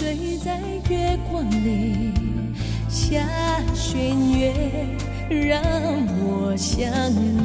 睡在月光里，下弦月让我想你。